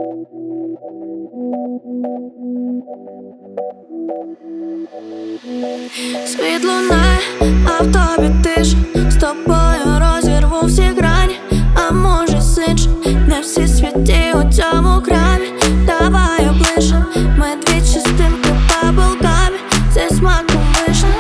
Світ лунає, а в тобі тиша. З тобою розірву всі грані. А може сич, не всі святі у цьому храмі. Давай облише, ми дві частинки баблгамі зі смаком вишні.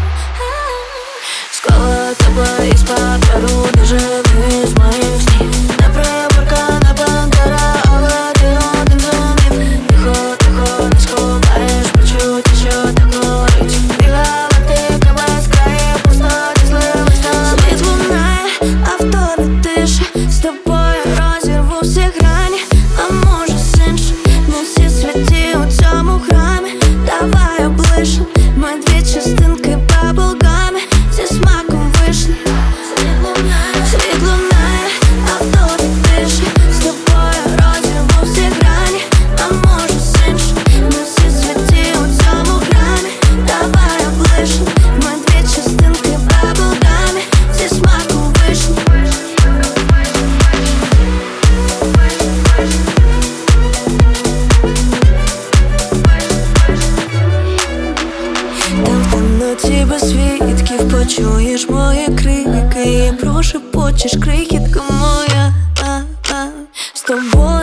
Склала тебе із паперу, ти живий з моїх снів. Не приборкана бандера, але ти один зумів. Тихо, тихо, не сховаєш почуття, що так горить. Ти галактика без країв, пустоті злились на світ лунає, а в тобі тиша. З тобою розірву всі грані. А може синше, не всі святі у цьому храмі. Давай облише, ми дві частинки баблгамі зі смаком вишні. Світ лунає, а в тобі тиша. З тобою розірву всі грані. А може синше, не всі святі у цьому храмі. Давай облише, ми дві частинки баблгамі зі смаком вишні. Там в темноті без свідків почуєш мої крики і прошепочеш крихітка моя. З тобою